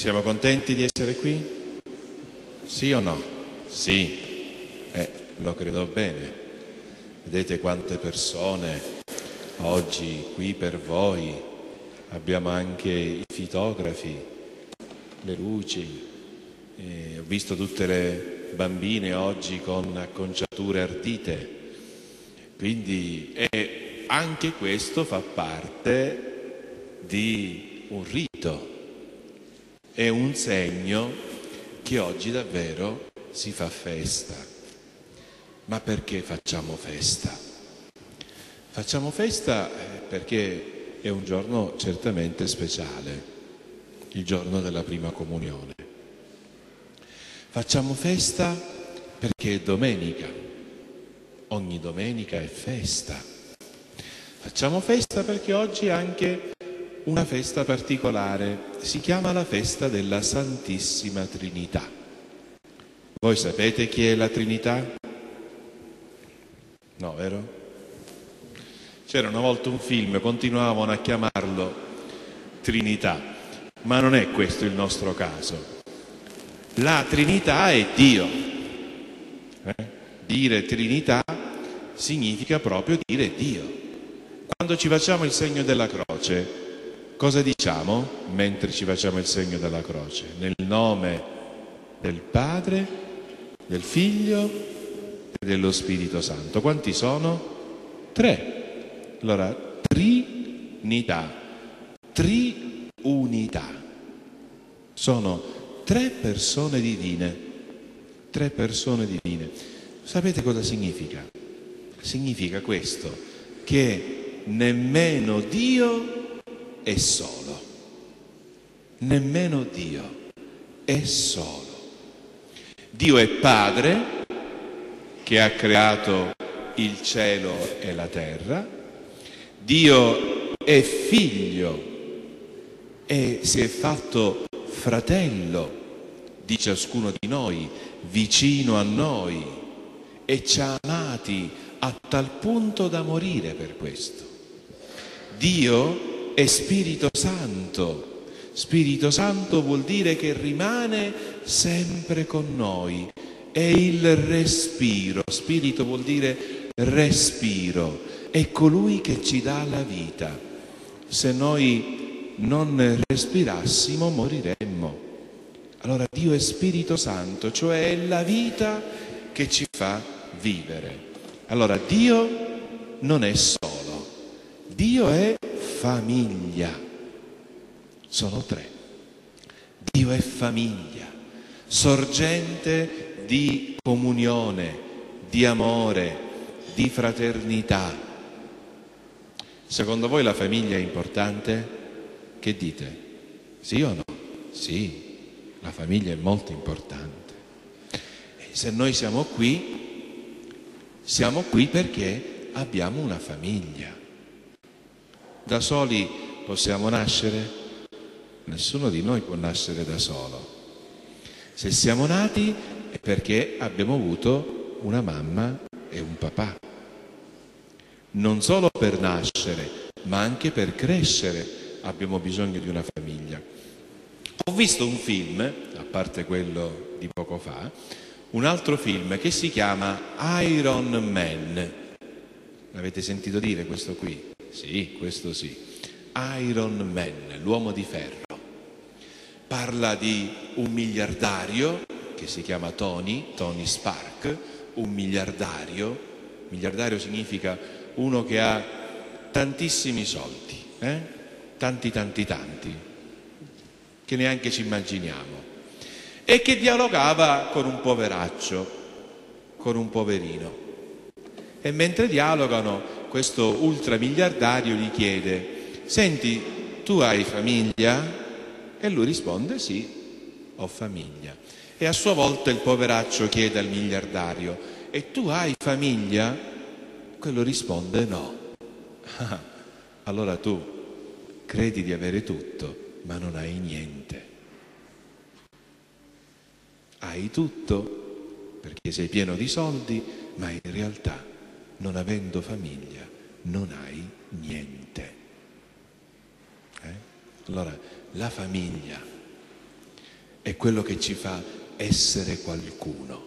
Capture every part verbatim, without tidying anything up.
Siamo contenti di essere qui? Sì o no? Sì. Eh, lo credo bene. Vedete quante persone oggi qui per voi. Abbiamo anche i fotografi, le luci. Eh, ho visto tutte le bambine oggi con acconciature ardite. Quindi eh, anche questo fa parte di un rito. È un segno che oggi davvero si fa festa. Ma perché facciamo festa? Facciamo festa perché è un giorno certamente speciale, il giorno della prima comunione. Facciamo festa perché è domenica, ogni domenica è festa. Facciamo festa perché oggi è anche una festa particolare, si chiama la festa della Santissima Trinità. Voi sapete chi è la Trinità? No, vero? C'era una volta un film, continuavano a chiamarlo Trinità, ma non è questo il nostro caso. La Trinità è Dio. Eh? Dire Trinità significa proprio dire Dio. Quando ci facciamo il segno della croce, cosa diciamo mentre ci facciamo il segno della croce? Nel nome del Padre, del Figlio e dello Spirito Santo. Quanti sono? Tre. Allora, Trinità, triunità. Sono tre persone divine. Tre persone divine. Sapete cosa significa? Significa questo, che nemmeno Dio è solo, nemmeno Dio è solo. Dio è Padre che ha creato il cielo e la terra, Dio è Figlio e si è fatto fratello di ciascuno di noi, vicino a noi, e ci ha amati a tal punto da morire per questo. Dio è Spirito Santo. Spirito Santo vuol dire che rimane sempre con noi. È il respiro. Spirito vuol dire respiro. È colui che ci dà la vita. Se noi non respirassimo, moriremmo. Allora Dio è Spirito Santo, cioè è la vita che ci fa vivere. Allora Dio non è solo, Dio è famiglia. Sono tre. Dio è famiglia, sorgente di comunione, di amore, di fraternità. Secondo voi la famiglia è importante? Che dite? Sì o no? Sì, la famiglia è molto importante. E se noi siamo qui, siamo qui perché abbiamo una famiglia. Da soli possiamo nascere? Nessuno di noi può nascere da solo. Se siamo nati è perché abbiamo avuto una mamma e un papà. Non solo per nascere, ma anche per crescere abbiamo bisogno di una famiglia. Ho visto un film, a parte quello di poco fa, un altro film che si chiama Iron Man. L'avete sentito dire questo qui? Sì, questo sì. Iron Man, l'uomo di ferro. Parla di un miliardario che si chiama Tony, Tony Stark, un miliardario. Miliardario significa uno che ha tantissimi soldi, eh? tanti tanti tanti, che neanche ci immaginiamo, e che dialogava con un poveraccio, con un poverino. E mentre dialogano, questo ultramiliardario gli chiede: senti, tu hai famiglia? E lui risponde: sì, ho famiglia. E a sua volta il poveraccio chiede al miliardario: e tu hai famiglia? Quello risponde: no. Ah, allora tu credi di avere tutto, ma non hai niente. Hai tutto perché sei pieno di soldi, ma in realtà, non avendo famiglia, non hai niente. Eh? Allora, la famiglia è quello che ci fa essere qualcuno.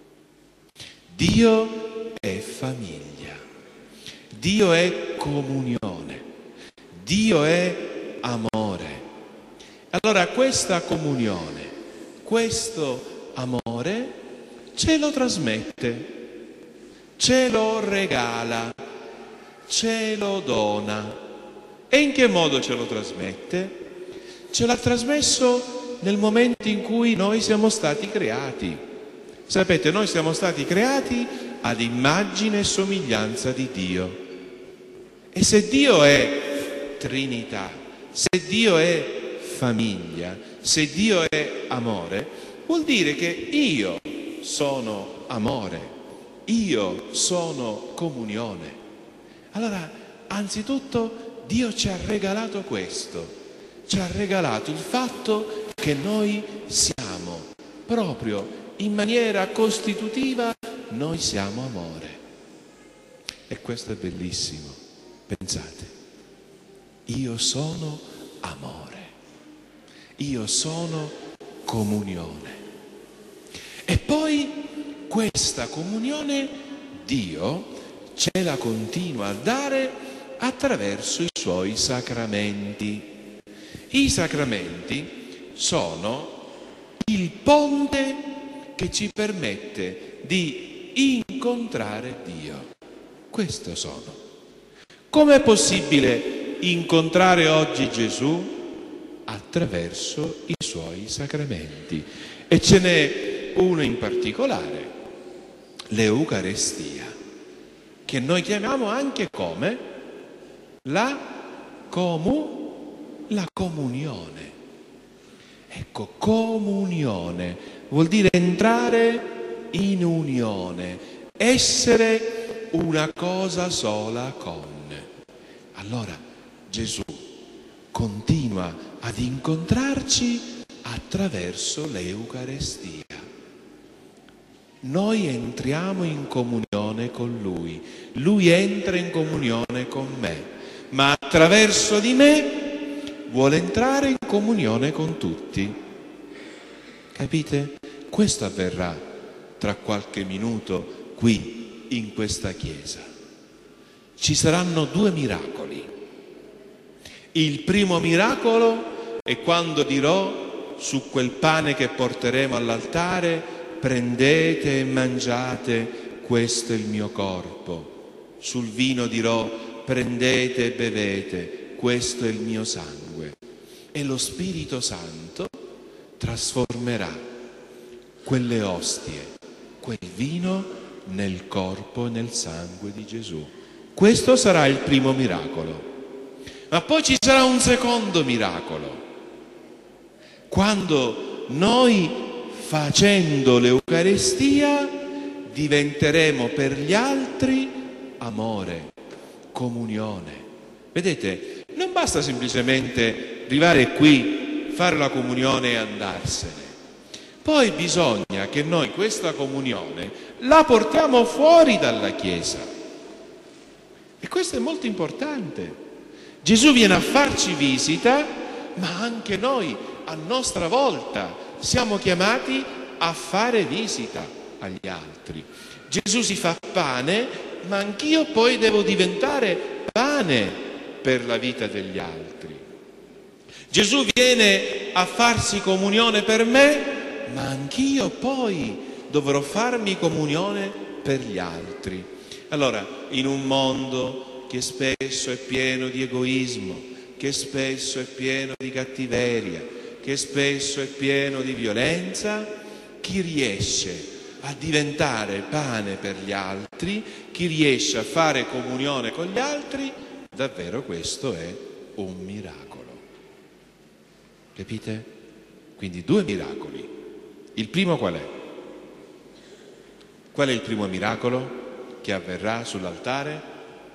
Dio è famiglia, Dio è comunione, Dio è amore. Allora questa comunione, questo amore ce lo trasmette, ce lo regala, ce lo dona. E in che modo ce lo trasmette? Ce l'ha trasmesso nel momento in cui noi siamo stati creati. Sapete, noi siamo stati creati ad immagine e somiglianza di Dio. E se Dio è Trinità, se Dio è famiglia, se Dio è amore, vuol dire che io sono amore, io sono comunione. Allora, anzitutto, Dio ci ha regalato questo, ci ha regalato il fatto che noi siamo, proprio in maniera costitutiva, noi siamo amore. E questo è bellissimo. Pensate, io sono amore, io sono comunione. E poi questa comunione Dio ce la continua a dare attraverso i suoi sacramenti. I sacramenti sono il ponte che ci permette di incontrare Dio. Questo sono. Com'è possibile incontrare oggi Gesù? Attraverso i suoi sacramenti. E ce n'è uno in particolare, l'Eucarestia, che noi chiamiamo anche come la, comu, la comunione. Ecco, comunione vuol dire entrare in unione, essere una cosa sola con. Allora Gesù continua ad incontrarci attraverso l'Eucarestia. Noi entriamo in comunione con Lui, Lui entra in comunione con me, ma attraverso di me vuole entrare in comunione con tutti. Capite? Questo avverrà tra qualche minuto qui in questa chiesa. Ci saranno due miracoli. Il primo miracolo è quando dirò su quel pane che porteremo all'altare: prendete e mangiate, questo è il mio corpo. Sul vino dirò: prendete e bevete, questo è il mio sangue. E lo Spirito Santo trasformerà quelle ostie, quel vino, nel corpo e nel sangue di Gesù. Questo sarà il primo miracolo. Ma poi ci sarà un secondo miracolo. Quando noi, facendo l'Eucarestia, diventeremo per gli altri amore, comunione. Vedete, non basta semplicemente arrivare qui, fare la comunione e andarsene. Poi bisogna che noi questa comunione la portiamo fuori dalla Chiesa. E questo è molto importante. Gesù viene a farci visita, ma anche noi, a nostra volta, siamo chiamati a fare visita agli altri. Gesù si fa pane, ma anch'io poi devo diventare pane per la vita degli altri. Gesù viene a farsi comunione per me, ma anch'io poi dovrò farmi comunione per gli altri. Allora, in un mondo che spesso è pieno di egoismo, che spesso è pieno di cattiveria, che spesso è pieno di violenza, chi riesce a diventare pane per gli altri, chi riesce a fare comunione con gli altri, davvero questo è un miracolo. Capite? Quindi due miracoli. Il primo qual è? Qual è il primo miracolo che avverrà sull'altare?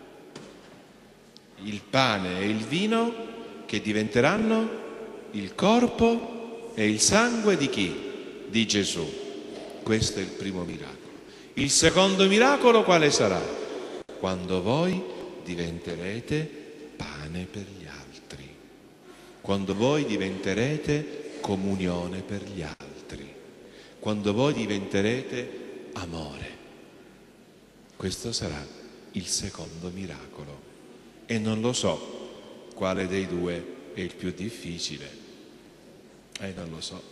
Il pane e il vino che diventeranno il corpo e il sangue di chi? Di Gesù. Questo è il primo miracolo. Il secondo miracolo quale sarà? Quando voi diventerete pane per gli altri. Quando voi diventerete comunione per gli altri. Quando voi diventerete amore, questo sarà il secondo miracolo. E non lo so quale dei due è il più difficile. E non lo so.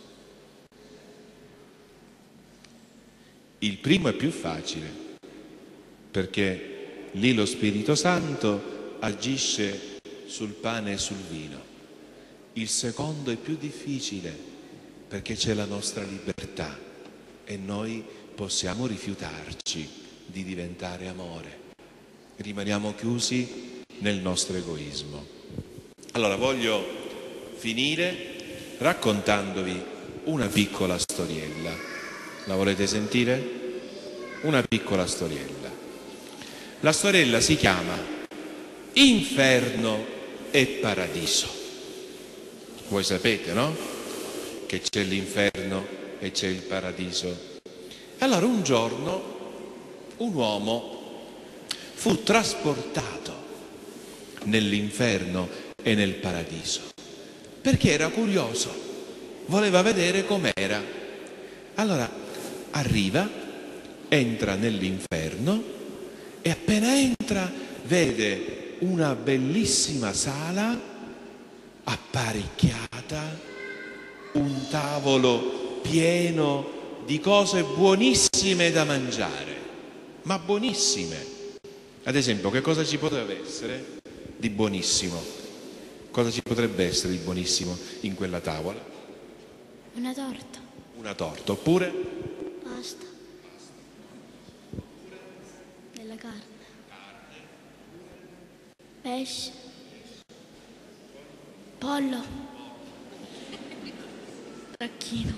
Il primo è più facile, perché lì lo Spirito Santo agisce sul pane e sul vino. Il secondo è più difficile, perché c'è la nostra libertà e noi possiamo rifiutarci di diventare amore. Rimaniamo chiusi nel nostro egoismo. Allora voglio finire raccontandovi una piccola storiella. La volete sentire? Una piccola storiella. La storiella si chiama Inferno e Paradiso. Voi sapete, no? Che c'è l'inferno e c'è il paradiso. Allora un giorno un uomo fu trasportato nell'inferno e nel paradiso perché era curioso, voleva vedere com'era. Allora arriva, entra nell'inferno e appena entra vede una bellissima sala apparecchiata, un tavolo pieno di cose buonissime da mangiare, ma buonissime. Ad esempio, che cosa ci potrebbe essere di buonissimo? Cosa ci potrebbe essere di buonissimo in quella tavola? Una torta. Una torta, oppure? Pasta. Della carne. Pesce. Pollo. Tacchino.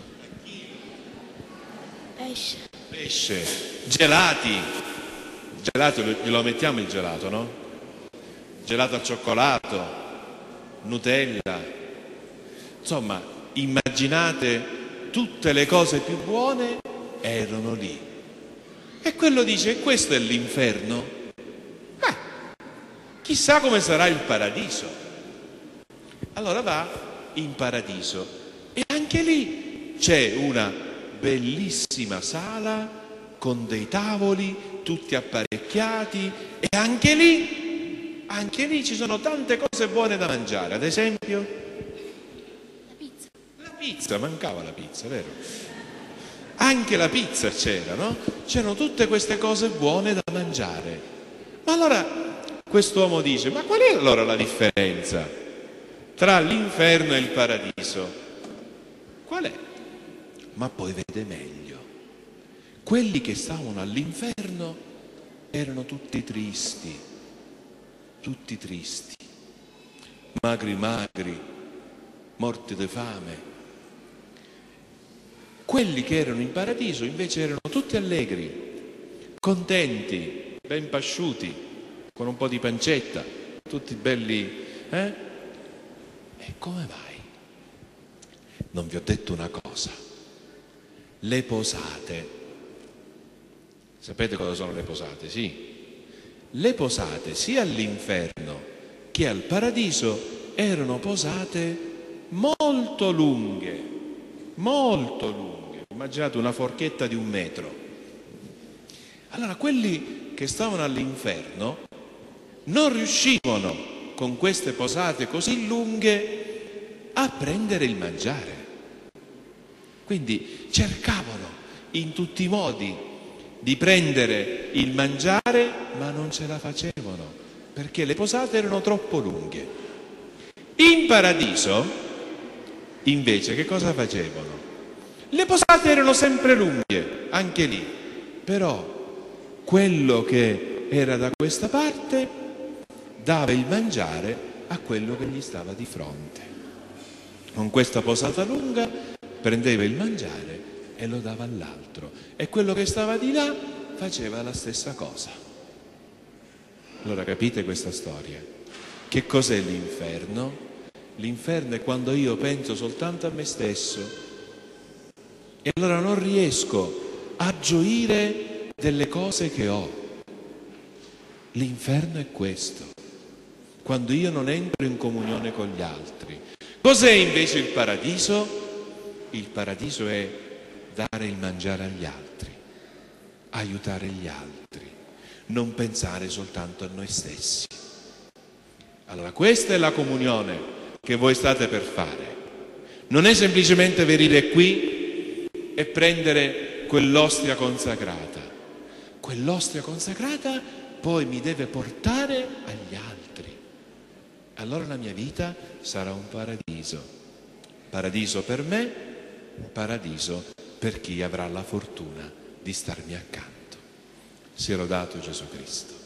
Pesce. Pesce. Gelati. Gelato, glielo mettiamo il gelato, no? Gelato al cioccolato, Nutella. Insomma, immaginate tutte le cose più buone erano lì. E quello dice, questo è l'inferno? Eh, chissà come sarà il paradiso. Allora va in paradiso e anche lì c'è una bellissima sala con dei tavoli tutti apparecchiati e anche lì, anche lì ci sono tante cose buone da mangiare. Ad esempio? La pizza. La pizza, mancava la pizza, vero? Anche la pizza c'era, no? C'erano tutte queste cose buone da mangiare. Ma allora quest'uomo dice, ma qual è allora la differenza tra l'inferno e il paradiso? Qual è? Ma poi vede meglio. Quelli che stavano all'inferno erano tutti tristi, tutti tristi, magri magri, morti di fame. Quelli che erano in paradiso invece erano tutti allegri, contenti, ben pasciuti, con un po' di pancetta, tutti belli, eh? E come mai? Non vi ho detto una cosa. Le posate. Sapete cosa sono le posate? Sì. Le posate sia all'inferno che al paradiso erano posate molto lunghe, molto lunghe. Immaginate una forchetta di un metro. Allora quelli che stavano all'inferno non riuscivano con queste posate così lunghe a prendere il mangiare. Quindi cercavano in tutti i modi di prendere il mangiare, ma non ce la facevano, perché le posate erano troppo lunghe. In paradiso, invece, che cosa facevano? Le posate erano sempre lunghe, anche lì, però quello che era da questa parte dava il mangiare a quello che gli stava di fronte. Con questa posata lunga prendeva il mangiare e lo dava all'altro, e quello che stava di là faceva la stessa cosa. Allora capite questa storia? Che cos'è l'inferno? L'inferno è quando io penso soltanto a me stesso e allora non riesco a gioire delle cose che ho. L'inferno è questo, quando io non entro in comunione con gli altri. Cos'è invece il paradiso? il paradiso è dare il mangiare agli altri, aiutare gli altri, non pensare soltanto a noi stessi. Allora, questa è la comunione che voi state per fare. Non è semplicemente venire qui e prendere quell'ostia consacrata. Quell'ostia consacrata poi mi deve portare agli altri. Allora la mia vita sarà un paradiso. Paradiso per me, paradiso per chi avrà la fortuna di starmi accanto. Sia lodato Gesù Cristo.